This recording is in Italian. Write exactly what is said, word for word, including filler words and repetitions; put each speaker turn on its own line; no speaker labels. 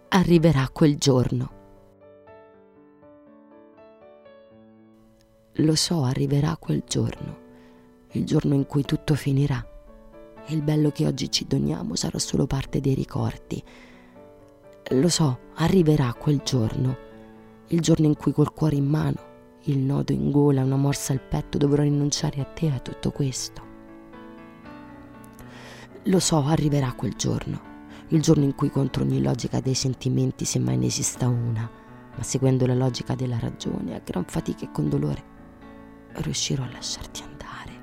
arriverà quel giorno. Lo so, arriverà quel giorno, il giorno in cui tutto finirà. E il bello che oggi ci doniamo sarà solo parte dei ricordi. Lo so, arriverà quel giorno, il giorno in cui col cuore in mano, il nodo in gola, una morsa al petto, dovrò rinunciare a te e a tutto questo. Lo so, arriverà quel giorno, il giorno in cui contro ogni logica dei sentimenti, se mai ne esista una, ma seguendo la logica della ragione, a gran fatica e con dolore, riuscirò a lasciarti andare.